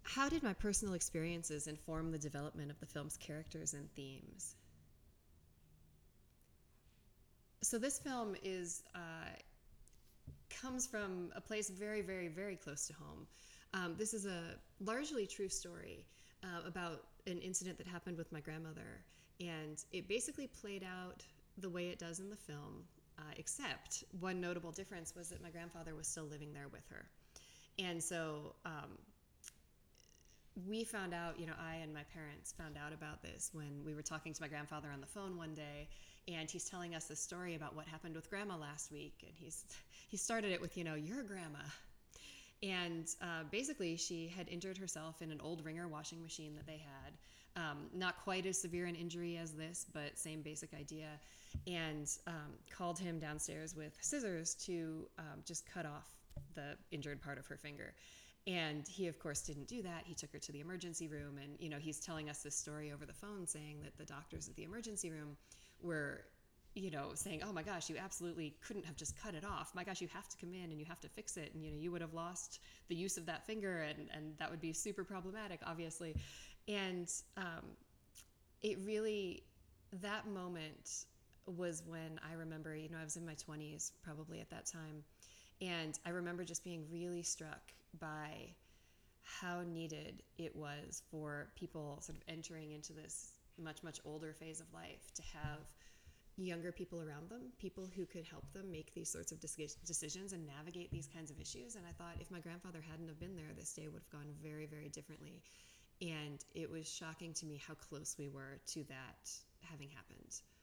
How did my personal experiences inform the development of the film's characters and themes? So this film is comes from a place very, very, very close to home. This is a largely true story about an incident that happened with my grandmother, and it basically played out the way it does in the film, except one notable difference was that my grandfather was still living there with her. And so we found out, I and my parents found out about this when we were talking to my grandfather on the phone one day, and he's telling us this story about what happened with grandma last week. And he started it with, your grandma. And basically, she had injured herself in an old Ringer washing machine that they had. Not quite as severe an injury as this, but same basic idea. And called him downstairs with scissors to just cut off the injured part of her finger. And he, of course, didn't do that. He took her to the emergency room. And, he's telling us this story over the phone, saying that the doctors at the emergency room were saying, oh my gosh, you absolutely couldn't have just cut it off. My gosh, you have to come in and you have to fix it. And, you would have lost the use of that finger, and that would be super problematic, obviously. And it really, that moment was when I remember, I was in my 20s probably at that time. And I remember just being really struck by how needed it was for people sort of entering into this much, much older phase of life to have younger people around them, people who could help them make these sorts of decisions and navigate these kinds of issues. And I thought if my grandfather hadn't have been there, this day would have gone very, very differently. And it was shocking to me how close we were to that having happened.